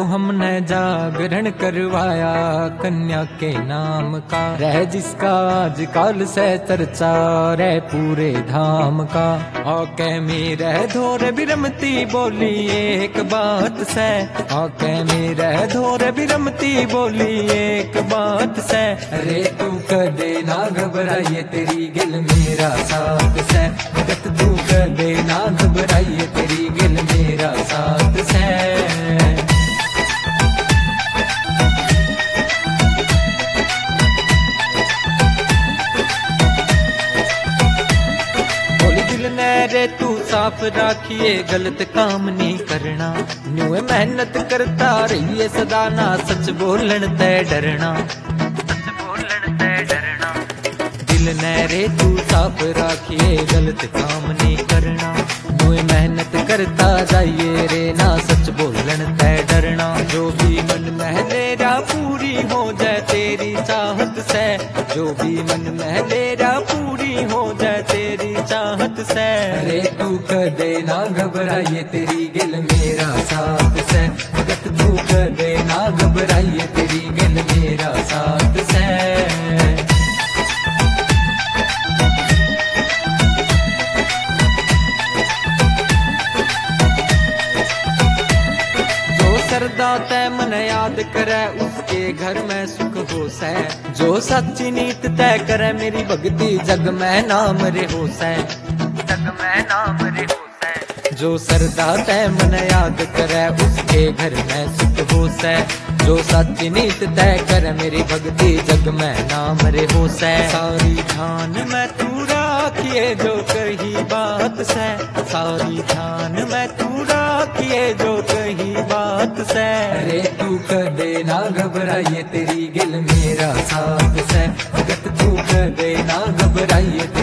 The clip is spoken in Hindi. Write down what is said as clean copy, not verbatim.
हमने जागरण करवाया कन्या के नाम का, रह जिसका आज काल से चर्चा रह पूरे धाम का। आके मेरे धोर बिरमती बोली एक बात से, आके मेरे धोर बिरमती बोली एक बात से। अरे तू कदे ना घबराइए तेरी गिल मेरा साथ से, भगत तू कदे ना घबराइए तेरी गिल मेरा साथ से। रे तू साफ राखिए गलत काम नहीं करना, न्यू मेहनत करता रहिए सदा ना सच बोलन ते डरना, सच बोलन ते डरना। दिल ने रे तू साफ राखिए गलत काम नहीं करना, न्यू मेहनत करता जाइए रे ना सच बोलन ते डरना। जो भी मन में मेरा पूरी हो जाए तेरी चाहत से, जो भी मन में मेरा पूरी हो जाए तेरी चाहत से। अरे तू कदे ना घबराइए तेरी गिल मेरा साथ से, भगत तू कदे ना घबराइए तेरी गिल मेरा साथ से। सरदा तय मन याद करे उसके घर में सुख हो सै, जो सच्ची नीत तय करे मेरी भक्ति जग में नाम रे हो सै, जग में नाम रे हो सै। जो सरदा तय मन याद करे उसके घर में सुख हो सै, जो सच्ची नीत तय करे मेरी भक्ति जग में नाम रे हो सै। सारी ध्यान में तू राखिए जो कही बात से, सारी ध्यान में तू राखिए जो कही बात से। अरे तू कदे ना घबराइए तेरी गिल मेरा साथ से, भगत तू कदे ना घबराइए।